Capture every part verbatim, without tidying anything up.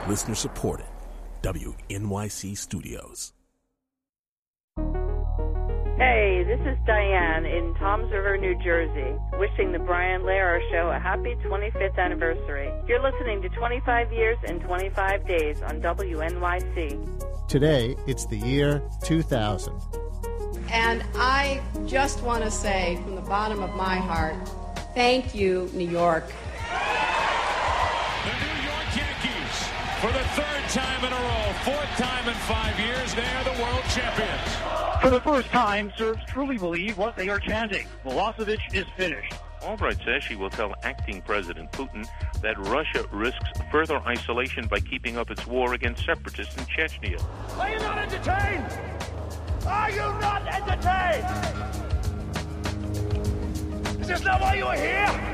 Listener supported. W N Y C Studios. Hey, this is Diane in Toms River, New Jersey, wishing the Brian Lehrer Show a happy twenty-fifth anniversary. You're listening to twenty-five years and twenty-five days on W N Y C. Today, it's the year two thousand. And I just want to say from the bottom of my heart, thank you, New York. The New York Yankees, for the third time in a row, fourth time in five years, they are the world champions. For the first time, Serbs truly believe what they are chanting. Milosevic is finished. Albright says she will tell acting President Putin that Russia risks further isolation by keeping up its war against separatists in Chechnya. Are you not entertained? Are you not entertained? Is this not why you are here?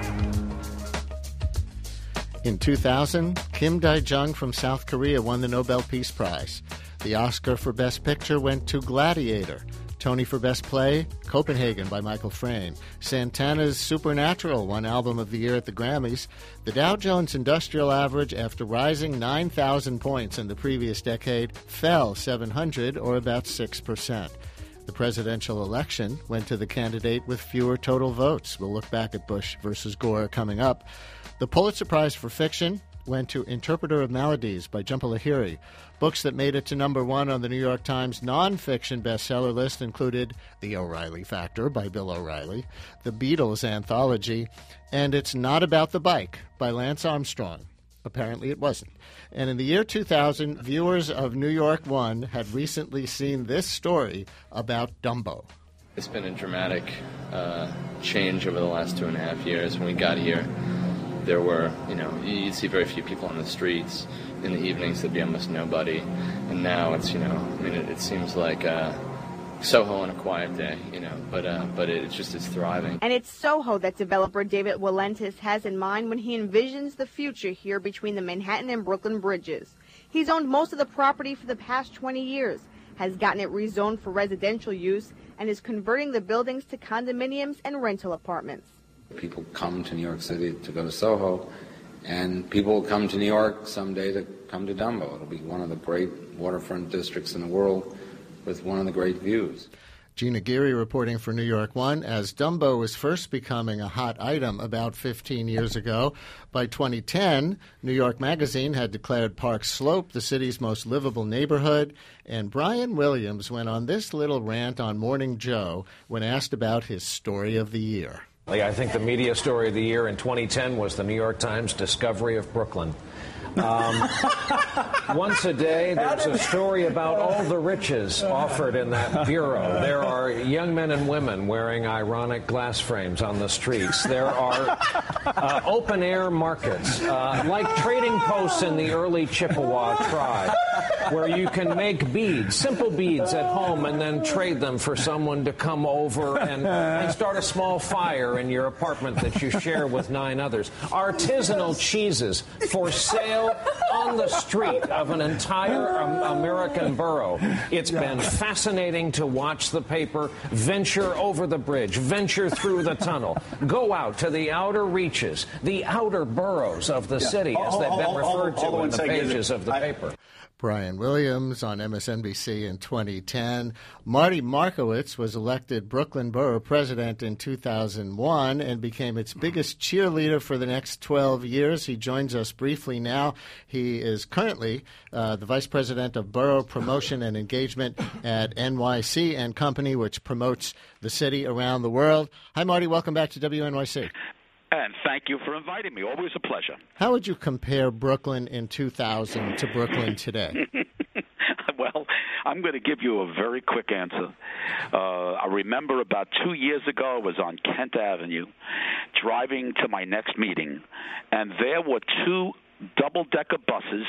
In two thousand, Kim Dae-jung from South Korea won the Nobel Peace Prize. The Oscar for Best Picture went to Gladiator. Tony for Best Play, Copenhagen by Michael Frayn. Santana's Supernatural won Album of the Year at the Grammys. The Dow Jones Industrial Average, after rising nine thousand points in the previous decade, fell seven hundred, or about six percent. The presidential election went to the candidate with fewer total votes. We'll look back at Bush versus Gore coming up. The Pulitzer Prize for Fiction went to Interpreter of Maladies by Jhumpa Lahiri. Books that made it to number one on the New York Times nonfiction bestseller list included The O'Reilly Factor by Bill O'Reilly, The Beatles Anthology, and It's Not About the Bike by Lance Armstrong. Apparently it wasn't. And in the year two thousand, viewers of New York One had recently seen this story about Dumbo. It's been a dramatic uh, change over the last two and a half years. When we got here, there were, you know, you'd see very few people on the streets. In the evenings, there'd be almost nobody. And now it's, you know, I mean, it, it seems like uh, Soho on a quiet day, you know, but uh, but it, it's just, it's thriving. And it's Soho that developer David Walentis has in mind when he envisions the future here between the Manhattan and Brooklyn bridges. He's owned most of the property for the past twenty years, has gotten it rezoned for residential use, and is converting the buildings to condominiums and rental apartments. People come to New York City to go to Soho, and people will come to New York someday to come to Dumbo. It'll be one of the great waterfront districts in the world with one of the great views. Gina Geary reporting for New York One. As Dumbo was first becoming a hot item about fifteen years ago, by twenty ten, New York Magazine had declared Park Slope the city's most livable neighborhood, and Brian Williams went on this little rant on Morning Joe when asked about his story of the year. I think the media story of the year in twenty ten was the New York Times discovery of Brooklyn. Um, once a day, there's a story about all the riches offered in that bureau. There are young men and women wearing ironic glass frames on the streets. There are uh, open-air markets, uh, like trading posts in the early Chippewa tribe, where you can make beads, simple beads at home, and then trade them for someone to come over and, and start a small fire in your apartment that you share with nine others. Artisanal cheeses for sale on the street of an entire um, American borough. It's been fascinating to watch the paper venture over the bridge, venture through the tunnel, go out to the outer reaches, the outer boroughs of the city, as they've been referred to in the pages of the paper. Brian Williams on M S N B C in twenty ten. Marty Markowitz was elected Brooklyn Borough President in two thousand one and became its biggest cheerleader for the next twelve years. He joins us briefly now. He is currently uh, the Vice President of Borough Promotion and Engagement at N Y C and Company, which promotes the city around the world. Hi, Marty. Welcome back to W N Y C. And thank you for inviting me. Always a pleasure. How would you compare Brooklyn in two thousand to Brooklyn today? Well, I'm going to give you a very quick answer. Uh, I remember about two years ago, I was on Kent Avenue driving to my next meeting, and there were two double-decker buses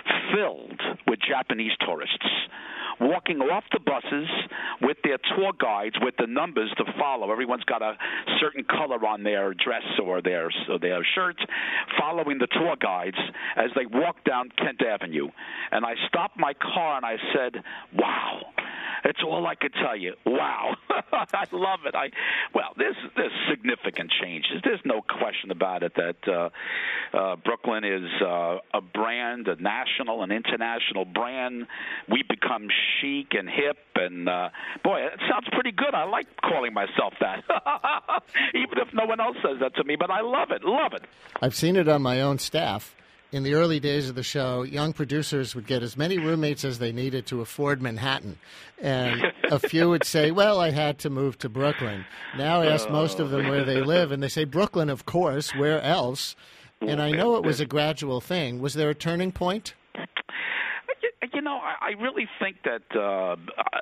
filled with Japanese tourists, walking off the buses with their tour guides with the numbers to follow. Everyone's got a certain color on their dress or their, or their shirt, following the tour guides as they walk down Kent Avenue. And I stopped my car and I said, wow, It's all I could tell you. Wow. I love it. I Well, there's, there's significant changes. There's no question about it that uh, uh, Brooklyn is uh, a brand, a national and international brand. We become chic and hip, and, uh, boy, it sounds pretty good. I like calling myself that, even if no one else says that to me, but I love it, love it. I've seen it on my own staff. In the early days of the show, young producers would get as many roommates as they needed to afford Manhattan. And a few would say, well, I had to move to Brooklyn. Now I ask most of them where they live, and they say, Brooklyn, of course, where else? And I know it was a gradual thing. Was there a turning point? You know, I really think that uh,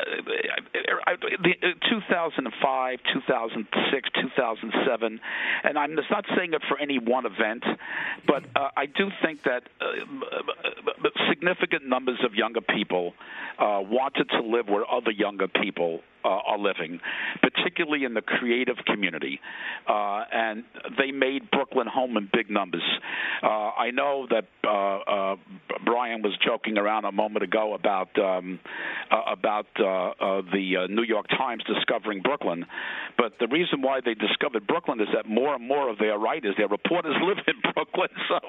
two thousand five, two thousand six, two thousand seven, and I'm just not saying it for any one event, but uh, I do think that uh, significant numbers of younger people uh, wanted to live where other younger people Uh, are living, particularly in the creative community, uh, and they made Brooklyn home in big numbers. Uh, I know that uh, uh, Brian was joking around a moment ago about um, uh, about uh, uh, the uh, New York Times discovering Brooklyn, but the reason why they discovered Brooklyn is that more and more of their writers, their reporters, live in Brooklyn. So,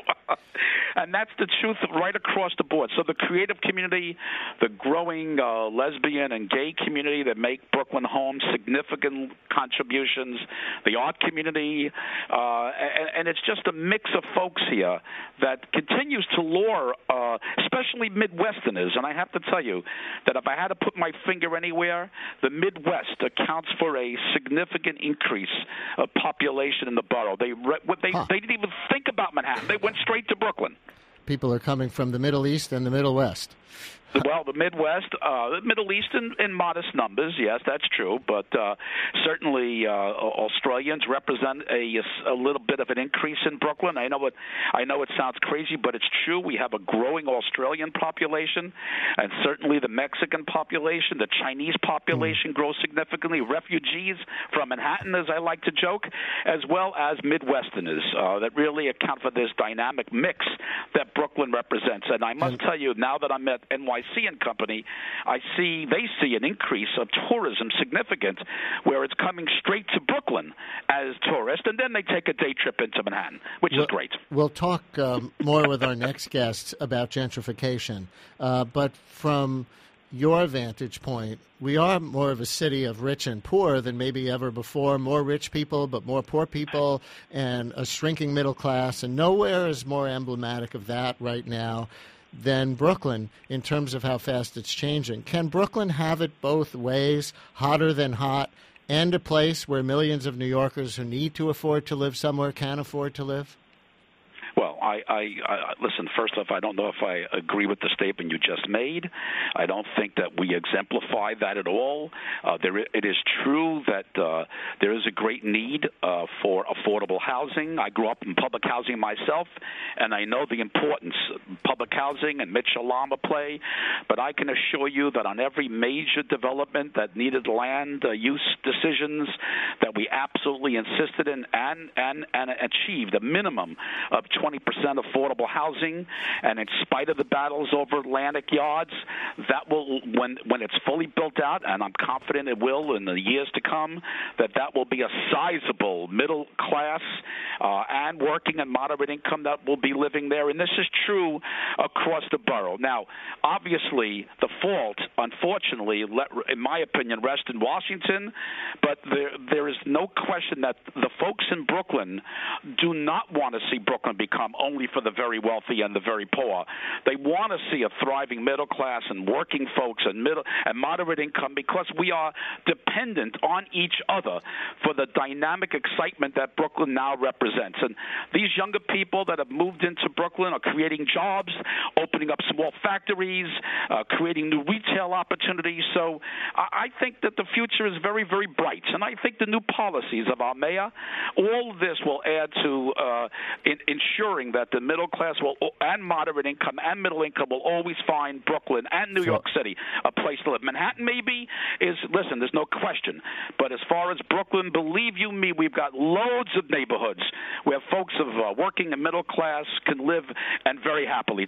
and that's the truth right across the board. So the creative community, the growing uh, lesbian and gay community that make Brooklyn home, significant contributions, the art community, uh, and, and it's just a mix of folks here that continues to lure, uh, especially Midwesterners. And I have to tell you that if I had to put my finger anywhere, the Midwest accounts for a significant increase of population in the borough. They they, huh. they didn't even think about Manhattan. They went straight to Brooklyn. People are coming from the Middle East and the Middle West. Well, the Midwest, uh, the Middle East in, in modest numbers, yes, that's true. But uh, certainly uh, Australians represent a, a little bit of an increase in Brooklyn. I know it, I know it sounds crazy, but it's true. We have a growing Australian population, and certainly the Mexican population, the Chinese population mm. grows significantly. Refugees from Manhattan, as I like to joke, as well as Midwesterners uh, that really account for this dynamic mix that Brooklyn represents. And I must and- tell you, now that I'm at N Y C and Company, I see they see an increase of tourism significant, where it's coming straight to Brooklyn as tourists, and then they take a day trip into Manhattan, which we'll, is great. We'll talk um, more with our next guest about gentrification, uh, but from your vantage point, we are more of a city of rich and poor than maybe ever before. More rich people, but more poor people, and a shrinking middle class, and nowhere is more emblematic of that right now than Brooklyn in terms of how fast it's changing. Can Brooklyn have it both ways, hotter than hot, and a place where millions of New Yorkers who need to afford to live somewhere can afford to live? Well, I, I, I listen, first off, I don't know if I agree with the statement you just made. I don't think that we exemplify that at all. Uh, there, it is true that uh, there is a great need uh, for affordable housing. I grew up in public housing myself, and I know the importance public housing and Mitchell-Lama play, but I can assure you that on every major development that needed land uh, use decisions that we absolutely insisted in and, and, and achieved a minimum of twenty percent affordable housing, and in spite of the battles over Atlantic Yards, that will, when when it's fully built out, and I'm confident it will in the years to come, that that will be a sizable middle class uh, and working and moderate income that will be living there, and this is true across the borough. Now, obviously, the fault, unfortunately, in my opinion, rests in Washington, but there there is no question that the folks in Brooklyn do not want to see Brooklyn become only for the very wealthy and the very poor. They want to see a thriving middle class and working folks and middle and moderate income, because we are dependent on each other for the dynamic excitement that Brooklyn now represents. And these younger people that have moved into Brooklyn are creating jobs, opening up small factories, uh, creating new retail opportunities. So I, I think that the future is very, very bright. And I think the new policies of our mayor, all of this will add to uh, in, ensuring that the middle class will and moderate income and middle income will always find Brooklyn and New York City a place to live. Manhattan maybe is, listen, there's no question. But as far as Brooklyn, believe you me, we've got loads of neighborhoods where folks of uh, working and middle class can live, and very happily too.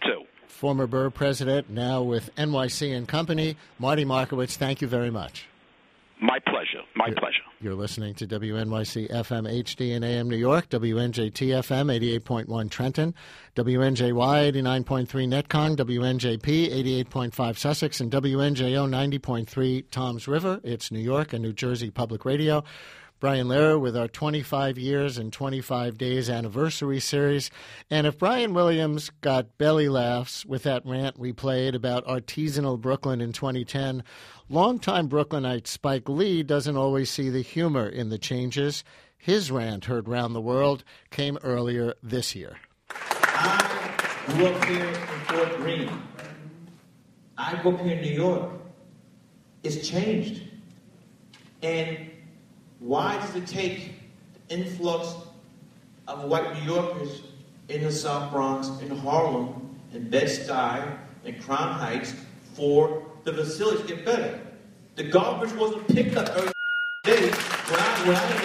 former Burr president, now with N Y C and Company. Marty Markowitz, thank you very much. My pleasure. My you're, pleasure. You're listening to W N Y C F M H D and A M New York, W N J T F M eighty-eight point one Trenton, W N J Y eighty-nine point three Netcong, W N J P eighty-eight point five Sussex, and W N J O ninety point three Toms River. It's New York and New Jersey Public Radio. Brian Lehrer with our twenty-five years and twenty-five days anniversary series. And if Brian Williams got belly laughs with that rant we played about artisanal Brooklyn in twenty ten, longtime Brooklynite Spike Lee doesn't always see the humor in the changes. His rant, heard round the world, came earlier this year. I grew up here in Fort Greene. I grew up here in New York. It's changed. And why does it take the influx of white New Yorkers in the South Bronx, in Harlem, in Bed-Stuy, in Crown Heights for the facilities to get better? The garbage wasn't picked up every day when I, when I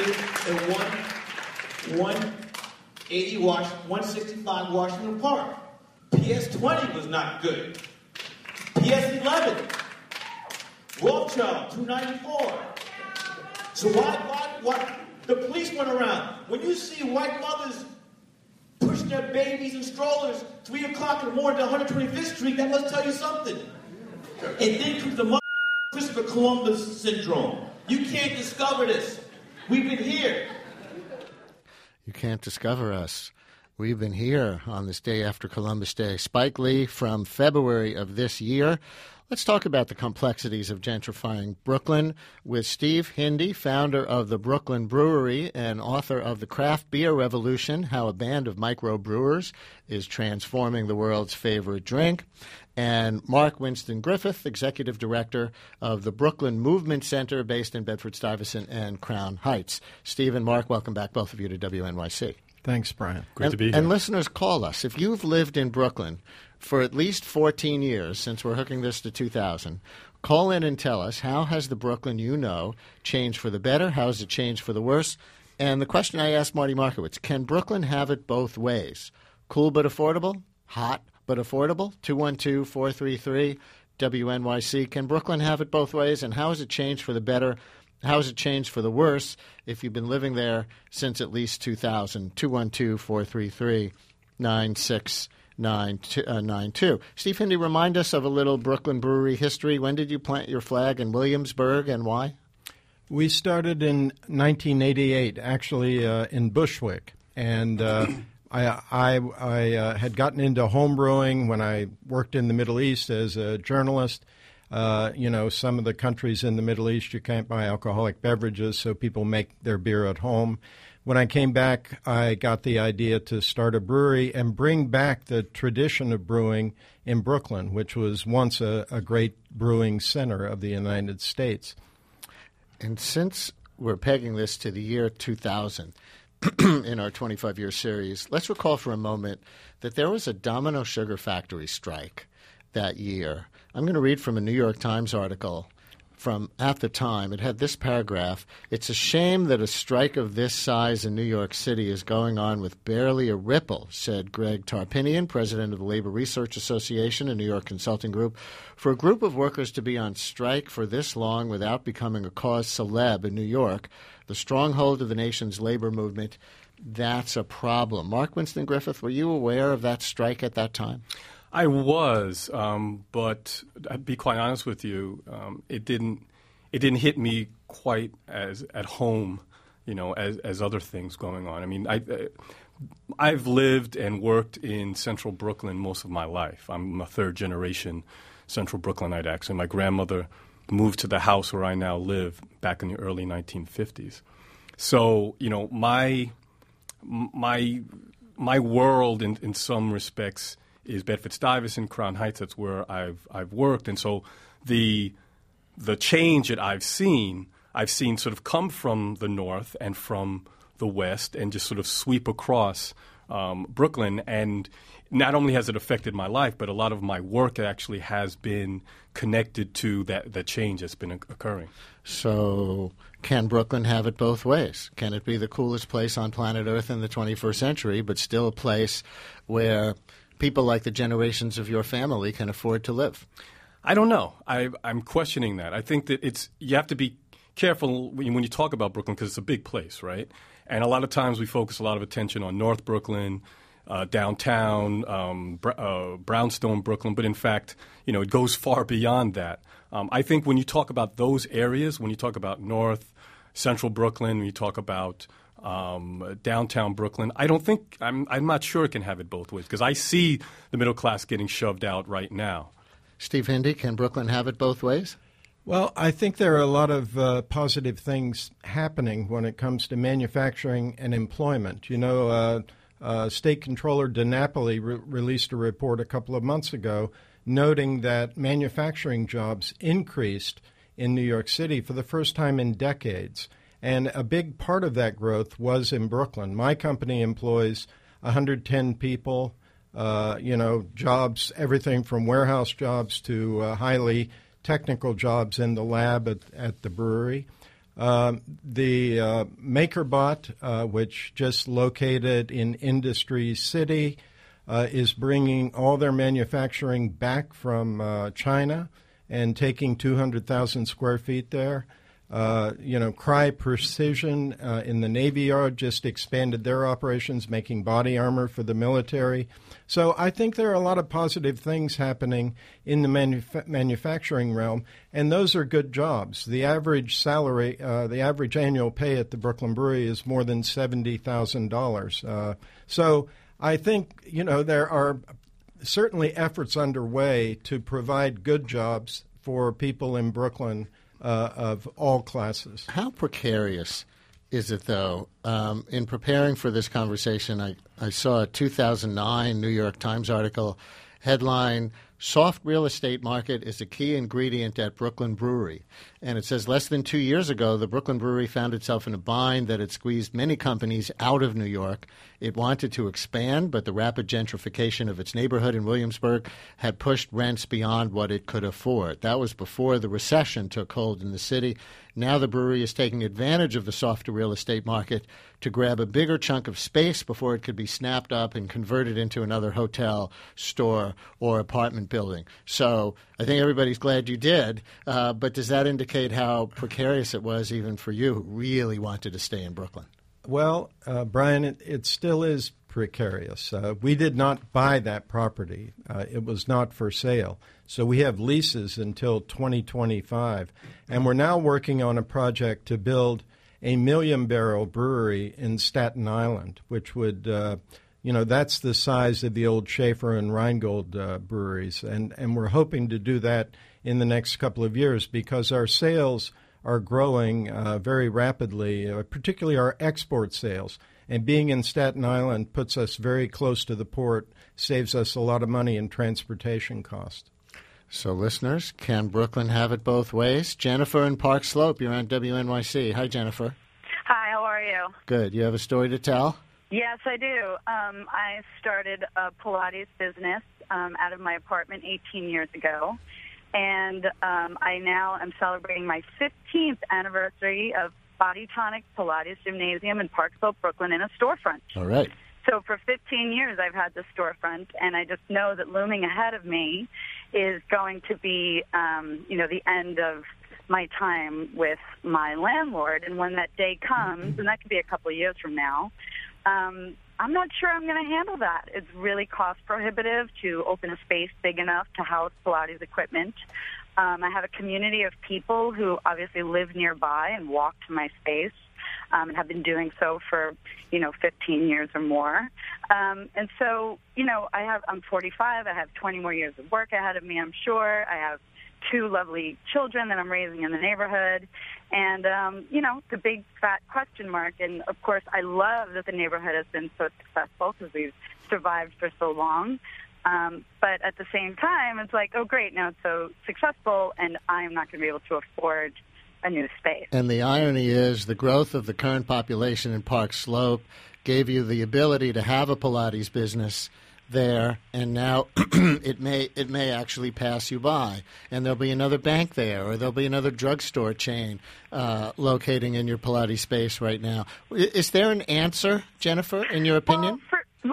lived in one, one eighty Wash, one sixty-five Washington Park. P S twenty was not good. P S eleven, Rothschild, two ninety-four. So why, why, why, the police went around. When you see white mothers pushing their babies in strollers three o'clock in the morning to one twenty-fifth Street, that must tell you something. And then comes the mother Christopher Columbus syndrome. You can't discover this. We've been here. You can't discover us. We've been here on this day after Columbus Day. Spike Lee from February of this year. Let's talk about the complexities of gentrifying Brooklyn with Steve Hindy, founder of the Brooklyn Brewery and author of The Craft Beer Revolution, How a Band of Microbrewers is Transforming the World's Favorite Drink, and Mark Winston Griffith, executive director of the Brooklyn Movement Center based in Bedford-Stuyvesant and Crown Heights. Steve and Mark, welcome back, both of you, to W N Y C. Thanks, Brian. Great and, to be here. And listeners, call us. If you've lived in Brooklyn for at least fourteen years, since we're hooking this to two thousand, call in and tell us, how has the Brooklyn you know changed for the better? How has it changed for the worse? And the question I asked Marty Markowitz, can Brooklyn have it both ways? Cool but affordable? Hot but affordable? two one two, four three three, W N Y C. Can Brooklyn have it both ways? And how has it changed for the better? How has it changed for the worse if you've been living there since at least two thousand? two one two, four three three, nine six nine two. Steve Hindy, remind us of a little Brooklyn brewery history. When did you plant your flag in Williamsburg and why? We started in nineteen eighty-eight, actually uh, in Bushwick. And uh, I, I, I uh, had gotten into home brewing when I worked in the Middle East as a journalist. Uh, you know, some of the countries in the Middle East, you can't buy alcoholic beverages, so people make their beer at home. When I came back, I got the idea to start a brewery and bring back the tradition of brewing in Brooklyn, which was once a, a great brewing center of the United States. And since we're pegging this to the year two thousand in our twenty-five-year series, let's recall for a moment that there was a Domino Sugar Factory strike that year. I'm going to read from a New York Times article from at the time. It had this paragraph: "It's a shame that a strike of this size in New York City is going on with barely a ripple," said Greg Tarpinian, president of the Labor Research Association, a New York consulting group. "For a group of workers to be on strike for this long without becoming a cause celeb in New York, the stronghold of the nation's labor movement, that's a problem." Mark Winston Griffith, were you aware of that strike at that time? I was, um, but I'd be quite honest with you, um, it didn't it didn't hit me quite as at home, you know, as as other things going on. I mean, I I've lived and worked in Central Brooklyn most of my life. I'm a third generation Central Brooklynite, actually. My grandmother moved to the house where I now live back in the early nineteen fifties. So, you know, my my my world in in some respects is Bedford-Stuyvesant, Crown Heights. That's where I've I've worked, and so the the change that I've seen, I've seen sort of come from the north and from the west, and just sort of sweep across um, Brooklyn. And not only has it affected my life, but a lot of my work actually has been connected to that that change that's been occurring. So, can Brooklyn have it both ways? Can it be the coolest place on planet Earth in the twenty-first century, but still a place where people like the generations of your family can afford to live? I don't know. I, I'm questioning that. I think that it's you have to be careful when you, when you talk about Brooklyn because it's a big place, right? And a lot of times we focus a lot of attention on North Brooklyn, uh, downtown, um, Br- uh, Brownstone, Brooklyn. But in fact, you know, it goes far beyond that. Um, I think when you talk about those areas, when you talk about North, Central Brooklyn, when you talk about um, downtown Brooklyn, I don't think I'm, I'm not sure it can have it both ways because I see the middle class getting shoved out right now. Steve Hindy, can Brooklyn have it both ways? Well, I think there are a lot of uh, positive things happening when it comes to manufacturing and employment. You know, uh, uh, State Controller DiNapoli re- released a report a couple of months ago noting that manufacturing jobs increased in New York City for the first time in decades. And a big part of that growth was in Brooklyn. My company employs one hundred ten people. Uh, you know, jobs, everything from warehouse jobs to uh, highly technical jobs in the lab at, at the brewery. Um, the uh, MakerBot, uh, which just located in Industry City, uh, is bringing all their manufacturing back from uh, China and taking two hundred thousand square feet there. Uh, you know, Cry Precision uh, in the Navy Yard just expanded their operations, making body armor for the military. So I think there are a lot of positive things happening in the manuf- manufacturing realm, and those are good jobs. The average salary, uh, the average annual pay at the Brooklyn Brewery is more than seventy thousand dollars. Uh, so I think, you know, there are certainly efforts underway to provide good jobs for people in Brooklyn Uh, of all classes. How precarious is it, though? Um, in preparing for this conversation, I, I saw a two thousand nine New York Times article, headline, "Soft Real Estate Market is a Key Ingredient at Brooklyn Brewery." And it says, less than two years ago, the Brooklyn Brewery found itself in a bind that had squeezed many companies out of New York. It wanted to expand, but the rapid gentrification of its neighborhood in Williamsburg had pushed rents beyond what it could afford. That was before the recession took hold in the city. Now the brewery is taking advantage of the softer real estate market to grab a bigger chunk of space before it could be snapped up and converted into another hotel, store, or apartment building. So I think everybody's glad you did, uh, but does that indicate how precarious it was even for you who really wanted to stay in Brooklyn? Well, uh, Brian, it, it still is precarious. Uh, we did not buy that property. Uh, it was not for sale. So we have leases until twenty twenty-five. And we're now working on a project to build a million-barrel brewery in Staten Island, which would, uh, you know, that's the size of the old Schaefer and Rheingold uh, breweries. And, and we're hoping to do that in the next couple of years because our sales are growing uh, very rapidly, uh, particularly our export sales. And being in Staten Island puts us very close to the port, saves us a lot of money in transportation costs. So, listeners, can Brooklyn have it both ways? Jennifer in Park Slope, you're on W N Y C. Hi, Jennifer. Hi, how are you? Good. You have a story to tell? Yes, I do. Um, I started a Pilates business um, out of my apartment eighteen years ago. And um, I now am celebrating my fifteenth anniversary of Body Tonic Pilates Gymnasium in Park Slope, Brooklyn, in a storefront. All right. So for fifteen years, I've had this storefront, and I just know that looming ahead of me is going to be, um, you know, the end of my time with my landlord. And when that day comes, and that could be a couple of years from now, um, I'm not sure I'm going to handle that. It's really cost prohibitive to open a space big enough to house Pilates equipment. Um, I have a community of people who obviously live nearby and walk to my space um, and have been doing so for, you know, fifteen years or more. Um, and so, you know, I have, I'm forty-five. I have twenty more years of work ahead of me, I'm sure. I have two lovely children that I'm raising in the neighborhood. And, um, you know, the big fat question mark. And, of course, I love that the neighborhood has been so successful because we've survived for so long. Um, but at the same time, it's like, oh, great, now it's so successful, and I'm not going to be able to afford a new space. And the irony is the growth of the current population in Park Slope gave you the ability to have a Pilates business there, and now it may it may actually pass you by, and there'll be another bank there, or there'll be another drugstore chain uh, locating in your Pilates space right now. Is there an answer, Jennifer, in your opinion? Well, for, luckily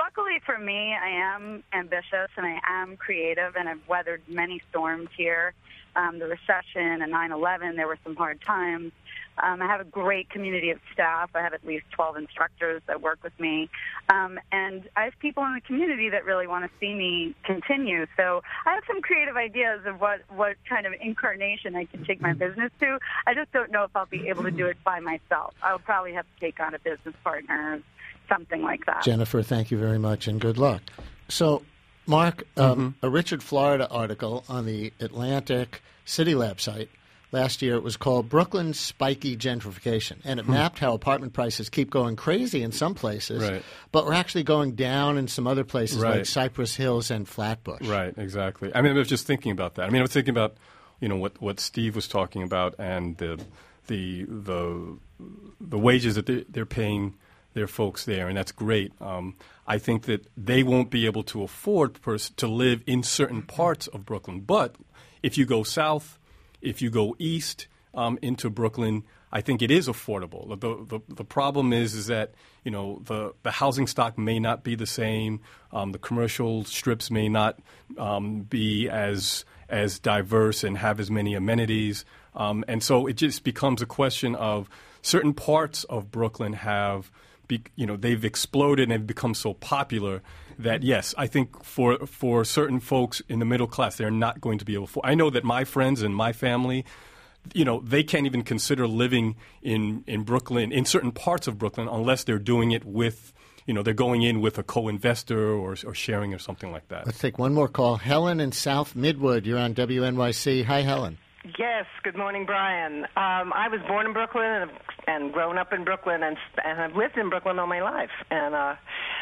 for me, I am ambitious and I am creative, and I've weathered many storms here. Um, the recession and nine eleven, there were some hard times. Um, I have a great community of staff. I have at least twelve instructors that work with me. Um, and I have people in the community that really want to see me continue. So I have some creative ideas of what, what kind of incarnation I can take my business to. I just don't know if I'll be able to do it by myself. I'll probably have to take on a business partner, something like that. Jennifer, thank you very much and good luck. So, Mark, um, Mm-hmm. a Richard Florida article on the Atlantic City Lab site last year, it was called Brooklyn's Spiky Gentrification, and it Hmm. mapped how apartment prices keep going crazy in some places, Right. but we're actually going down in some other places like Right. Cypress Hills and Flatbush. Right, exactly. I mean, I was just thinking about that. I mean, I was thinking about, you know, what, what Steve was talking about and the the the the wages that they're, they're paying their folks there, and that's great. Um, I think that they won't be able to afford pers- to live in certain parts of Brooklyn, but if you go south, if you go east um, into Brooklyn, I think it is affordable. The, the the problem is is that, you know, the, the housing stock may not be the same. Um, the commercial strips may not um, be as as diverse and have as many amenities. Um, and so it just becomes a question of certain parts of Brooklyn have, be, you know, they've exploded and have become so popular that, yes, I think for for certain folks in the middle class, they're not going to be able to. I know that my friends and my family, you know, they can't even consider living in, in Brooklyn, in certain parts of Brooklyn, unless they're doing it with, you know, they're going in with a co-investor or, or sharing or something like that. Let's take one more call. Helen in South Midwood, you're on W N Y C. Hi, Helen. Yes, good morning, Brian. Um, I was born in Brooklyn and, and grown up in Brooklyn, and, and I've lived in Brooklyn all my life. And uh,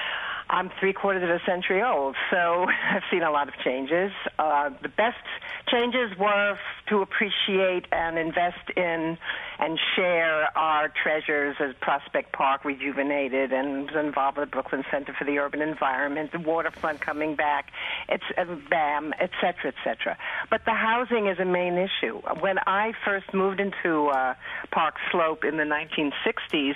I'm three-quarters of a century old, so I've seen a lot of changes. Uh, the best changes were f- to appreciate and invest in and share our treasures as Prospect Park rejuvenated and was involved with the Brooklyn Center for the Urban Environment, the waterfront coming back, it's, uh, BAM, et cetera, et cetera. But the housing is a main issue. When I first moved into uh, Park Slope in the nineteen sixties,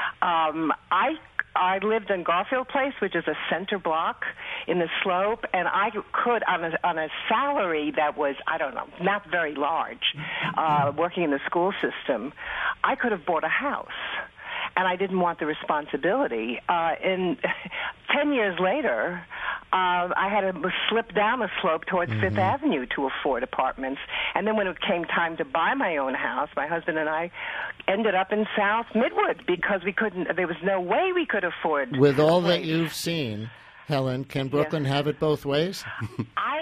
um, I I lived in Garfield Place, which is a center block in the Slope, and I could, on a, on a salary that was, I don't know, not very large, uh, working in the school system, I could have bought a house. And I didn't want the responsibility. Uh, in ten years later, uh, I had to slip down the slope towards mm-hmm. Fifth Avenue to afford apartments. And then when it came time to buy my own house, my husband and I ended up in South Midwood because we couldn't. There was no way we could afford. With all that you've seen, Helen, can Brooklyn yeah. have it both ways? I.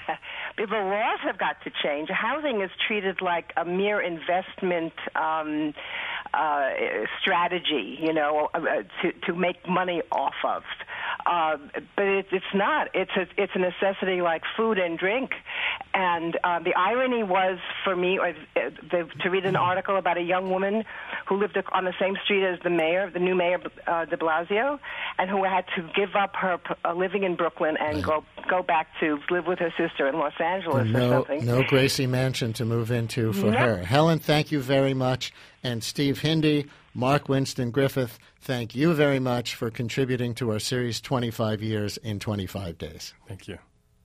The laws have got to change. Housing is treated like a mere investment um, uh, strategy, you know, uh, to to make money off of. Uh, but it, it's not. It's a, it's a necessity like food and drink. And uh, the irony was for me or, uh, the, to read an article about a young woman who lived on the same street as the mayor, the new mayor, uh, de Blasio, and who had to give up her uh, living in Brooklyn and go go back to live with her sister in Los Angeles no, or something. No Gracie Mansion to move into for no. her. Helen, thank you very much. And Steve Hindy, Mark Winston Griffith, thank you very much for contributing to our series twenty-five years in twenty-five days. Thank you.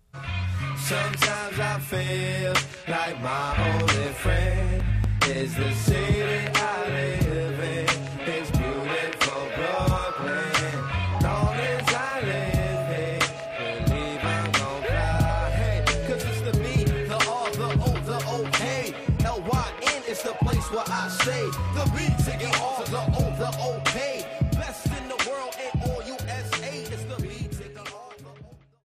Sometimes I feel like my only friend is the city I live in. It's beautiful Brooklyn. Long as I live here, believe I'm gonna fly. Hey, cause it's the B, the R, the O, the O K. L Y N is the place where I stay. The B, taking